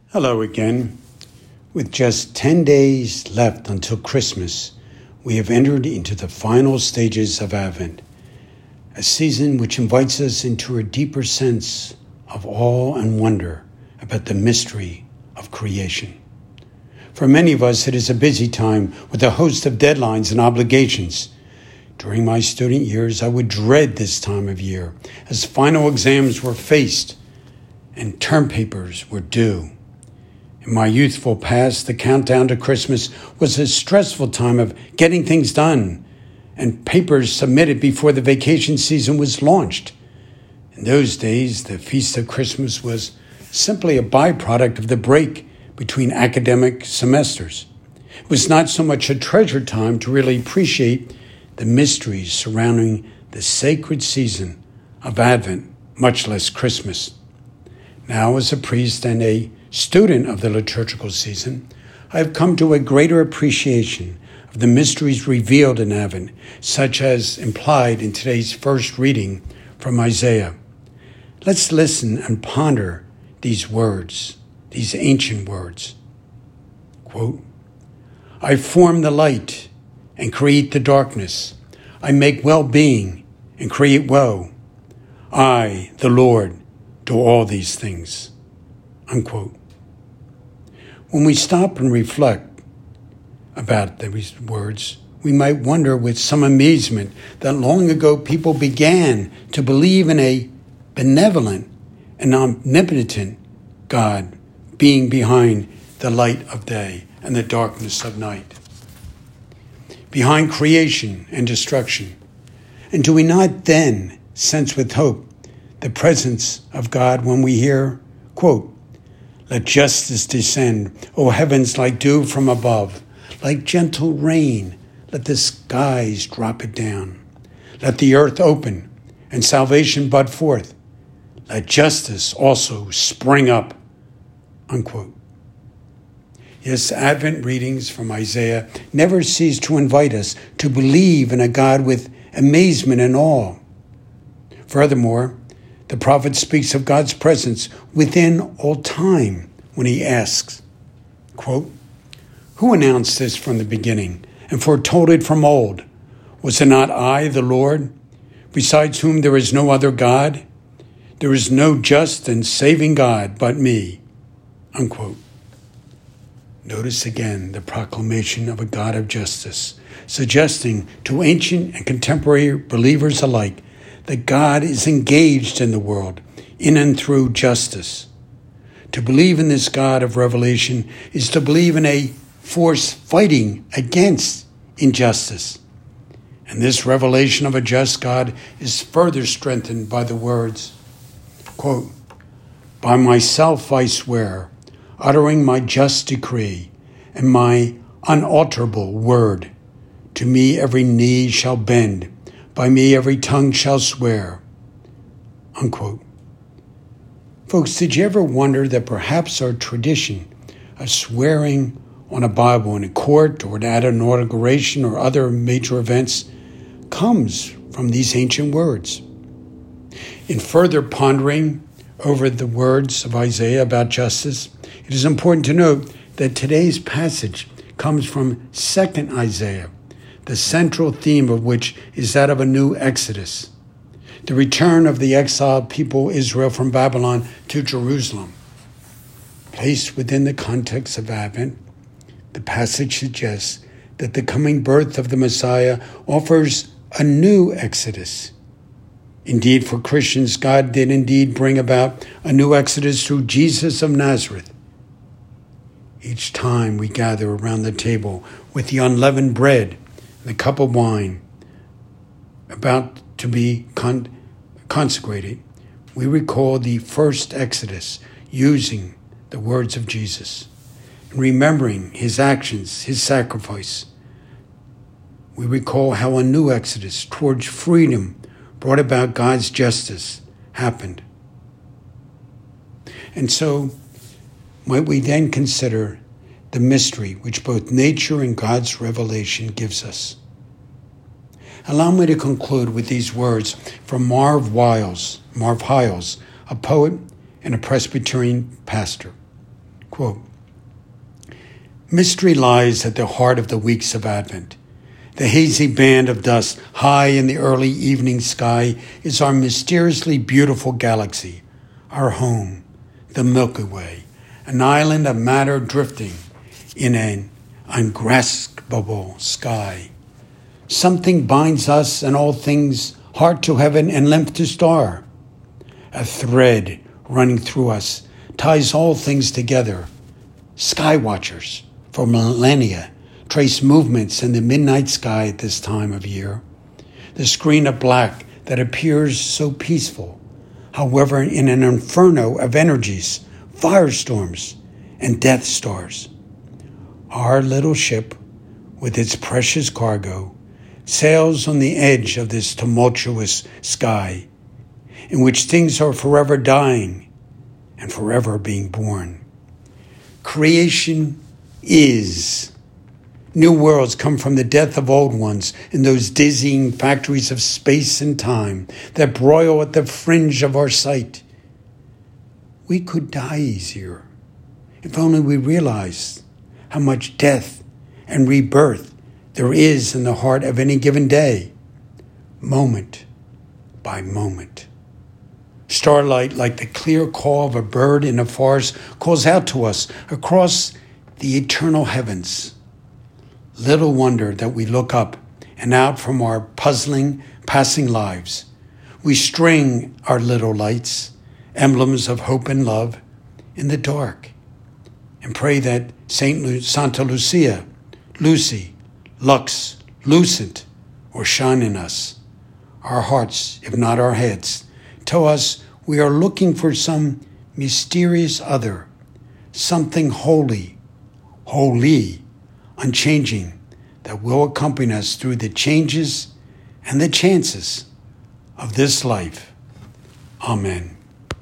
Hello again. With just 10 days left until Christmas, we have entered into the final stages of Advent, a season which invites us into a deeper sense of awe and wonder about the mystery of creation. For many of us, it is a busy time with a host of deadlines and obligations. During my student years, I would dread this time of year as final exams were faced and term papers were due. In my youthful past, the countdown to Christmas was a stressful time of getting things done and papers submitted before the vacation season was launched. In those days, the Feast of Christmas was simply a byproduct of the break between academic semesters. It was not so much a treasure time to really appreciate the mysteries surrounding the sacred season of Advent, much less Christmas. Now, as a priest and a student of the liturgical season, I have come to a greater appreciation of the mysteries revealed in Advent, such as implied in today's first reading from Isaiah. Let's listen and ponder these words, these ancient words. Quote, I form the light and create the darkness. I make well-being and create woe. I, the Lord, do all these things. Unquote. When we stop and reflect about these words, we might wonder with some amazement that long ago people began to believe in a benevolent and omnipotent God being behind the light of day and the darkness of night, behind creation and destruction. And do we not then sense with hope the presence of God when we hear, quote, let justice descend, O heavens, like dew from above, like gentle rain, let the skies drop it down. Let the earth open and salvation bud forth. Let justice also spring up, unquote. Yes, Advent readings from Isaiah never cease to invite us to believe in a God with amazement and awe. Furthermore, the prophet speaks of God's presence within all time when he asks, quote, who announced this from the beginning and foretold it from old? Was it not I, the Lord, besides whom there is no other God? There is no just and saving God but me, unquote. Notice again the proclamation of a God of justice, suggesting to ancient and contemporary believers alike that God is engaged in the world, in and through justice. To believe in this God of revelation is to believe in a force fighting against injustice. And this revelation of a just God is further strengthened by the words, quote, by myself I swear, uttering my just decree and my unalterable word. To me every knee shall bend, by me every tongue shall swear, unquote. Folks, did you ever wonder that perhaps our tradition of swearing on a Bible in a court or at an inauguration or other major events comes from these ancient words? In further pondering over the words of Isaiah about justice, it is important to note that today's passage comes from 2nd Isaiah, the central theme of which is that of a new Exodus, the return of the exiled people Israel from Babylon to Jerusalem. Placed within the context of Advent, the passage suggests that the coming birth of the Messiah offers a new Exodus. Indeed, for Christians, God did indeed bring about a new Exodus through Jesus of Nazareth. Each time we gather around the table with the unleavened bread, the cup of wine about to be consecrated, we recall the first Exodus using the words of Jesus. Remembering his actions, his sacrifice, we recall how a new Exodus towards freedom brought about God's justice happened. And so, might we then consider the mystery which both nature and God's revelation gives us. Allow me to conclude with these words from Marv Hiles, a poet and a Presbyterian pastor. Quote, mystery lies at the heart of the weeks of Advent. The hazy band of dust high in the early evening sky is our mysteriously beautiful galaxy, our home, the Milky Way, an island of matter drifting in an ungraspable sky. Something binds us and all things, heart to heaven and length to star. A thread running through us ties all things together. Sky watchers for millennia trace movements in the midnight sky at this time of year. The screen of black that appears so peaceful, however, in an inferno of energies, firestorms, and death stars. Our little ship, with its precious cargo, sails on the edge of this tumultuous sky, in which things are forever dying and forever being born. Creation is. New worlds come from the death of old ones in those dizzying factories of space and time that broil at the fringe of our sight. We could die easier if only we realized how much death and rebirth there is in the heart of any given day, moment by moment. Starlight, like the clear call of a bird in a forest, calls out to us across the eternal heavens. Little wonder that we look up and out from our puzzling, passing lives. We string our little lights, emblems of hope and love, in the dark, and pray that Santa Lucia, Lucy, Lux, Lucent, or shine in us. Our hearts, if not our heads, tell us we are looking for some mysterious other, something holy, unchanging, that will accompany us through the changes and the chances of this life. Amen.